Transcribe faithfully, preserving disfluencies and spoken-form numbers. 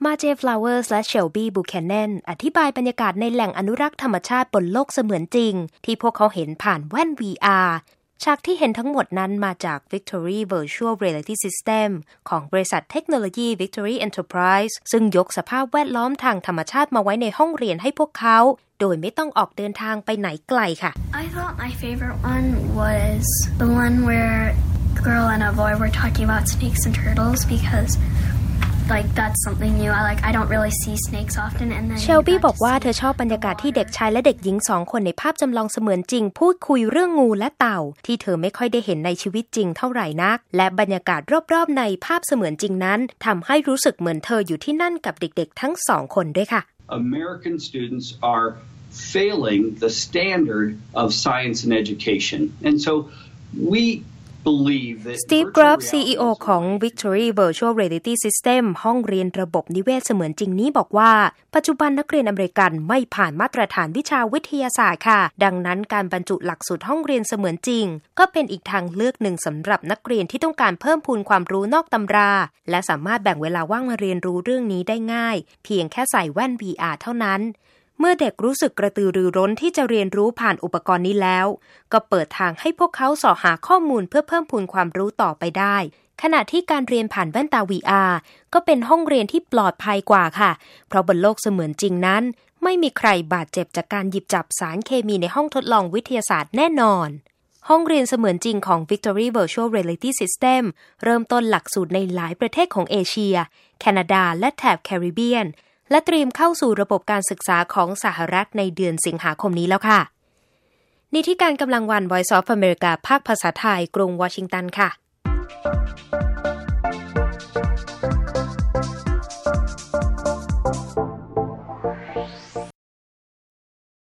มาเจ ฟลาวเวอร์สและเชลบี้ บูแคนแนนอธิบายบรรยากาศในแหล่งอนุรักษ์ธรรมชาติบนโลกเสมือนจริงที่พวกเขาเห็นผ่านแว่น วี อาร์ ฉากที่เห็นทั้งหมดนั้นมาจาก Victory Virtual Reality System ของบริษัทเทคโนโลยี Victory Enterprise ซึ่งยกสภาพแวดล้อมทางธรรมชาติมาไว้ในห้องเรียนให้พวกเขาโดยไม่ต้องออกเดินทางไปไหนไกลค่ะ I thought my favorite one was the one where a girl and a boy were talking about snakes and turtles because like that's something new. I like I don't really see snakes often and then เชลบี้บอกว่าเธอชอบบรรยากาศที่เด็กชายและเด็กหญิงสองคนในภาพจำลองเสมือนจริงพูดคุยเรื่องงูและเต่าที่เธอไม่ค่อยได้เห็นในชีวิตจริงเท่าไหร่นักและบรรยากาศรอบๆในภาพเสมือนจริงนั้นทำให้รู้สึกเหมือนเธออยู่ที่นั่นกับเด็กๆทั้งสองคนด้วยค่ะ American students are failing the standard of science and education and so we สตีฟ กรอบ ซี อี โอ ของ Victory Virtual Reality System ห้องเรียนระบบนิเวศเสมือนจริงนี้บอกว่าปัจจุบันนักเรียนอเมริกันไม่ผ่านมาตรฐานวิชาวิทยาศาสตร์ค่ะดังนั้นการบรรจุหลักสูตรห้องเรียนเสมือนจริงก็เป็นอีกทางเลือกหนึ่งสำหรับนักเรียนที่ต้องการเพิ่มพูนความรู้นอกตำราและสามารถแบ่งเวลาว่างมาเรียนรู้เรื่องนี้ได้ง่ายเพียงแค่ใส่แว่น วี อาร์ เท่านั้นเมื่อเด็กรู้สึกกระตือรือร้นที่จะเรียนรู้ผ่านอุปกรณ์นี้แล้วก็เปิดทางให้พวกเขาเสาะหาข้อมูลเพื่อเพิ่มพูนความรู้ต่อไปได้ขณะที่การเรียนผ่านแว่นตา วี อาร์ ก็เป็นห้องเรียนที่ปลอดภัยกว่าค่ะเพราะบนโลกเสมือนจริงนั้นไม่มีใครบาดเจ็บจากการหยิบจับสารเคมีในห้องทดลองวิทยาศาสตร์แน่นอนห้องเรียนเสมือนจริงของ Victory Virtual Reality System เริ่มต้นหลักสูตรในหลายประเทศของเอเชียแคนาดาและแถบแคริบเบียนและเตรียมเข้าสู่ระบบการศึกษาของสหรัฐในเดือนสิงหาคมนี้แล้วค่ะนิติการกำลังวัน Voice of America ภาคภาษาไทยกรุงวอชิงตันค่ะ